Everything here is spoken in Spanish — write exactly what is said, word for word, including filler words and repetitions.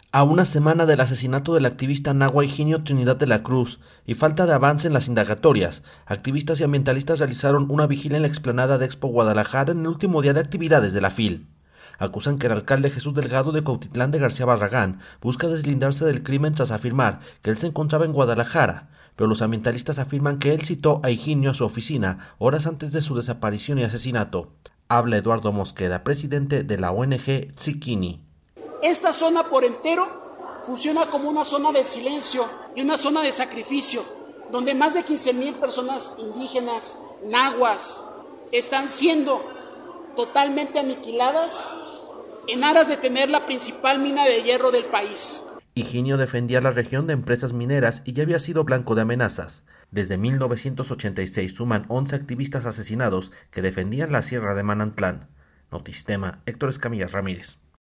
A una semana del asesinato del activista nahua Higinio Trinidad de la Cruz y falta de avance en las indagatorias, activistas y ambientalistas realizaron una vigilia en la explanada de Expo Guadalajara en el último día de actividades de la F I L. Acusan que el alcalde Jesús Delgado de Cuautitlán de García Barragán busca deslindarse del crimen tras afirmar que él se encontraba en Guadalajara, pero los ambientalistas afirman que él citó a Higinio a su oficina horas antes de su desaparición y asesinato. Habla Eduardo Mosqueda, presidente de la O N G Tsikini. Esta zona por entero funciona como una zona de silencio y una zona de sacrificio, donde más de quince mil personas indígenas, nahuas, están siendo totalmente aniquiladas en aras de tener la principal mina de hierro del país. Higinio defendía la región de empresas mineras y ya había sido blanco de amenazas. Desde mil novecientos ochenta y seis suman once activistas asesinados que defendían la Sierra de Manantlán. Notistema, Héctor Escamilla Ramírez.